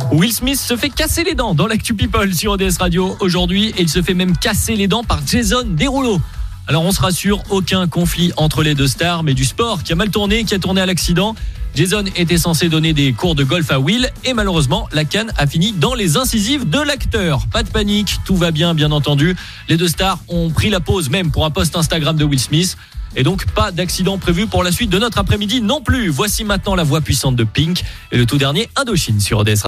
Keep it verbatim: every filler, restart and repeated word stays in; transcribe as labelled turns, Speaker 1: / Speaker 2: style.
Speaker 1: Will Smith se fait casser les dents dans l'actu People sur O D S Radio aujourd'hui et il se fait même casser les dents par Jason Derulo. Alors on se rassure, aucun conflit entre les deux stars, mais du sport qui a mal tourné, qui a tourné à l'accident. Jason était censé donner des cours de golf à Will et malheureusement la canne a fini dans les incisives de l'acteur. Pas de panique, tout va bien bien entendu. Les deux stars ont pris la pause même pour un post Instagram de Will Smith. Et donc pas d'accident prévu pour la suite de notre après-midi non plus. Voici maintenant la voix puissante de Pink et le tout dernier Indochine sur O D S.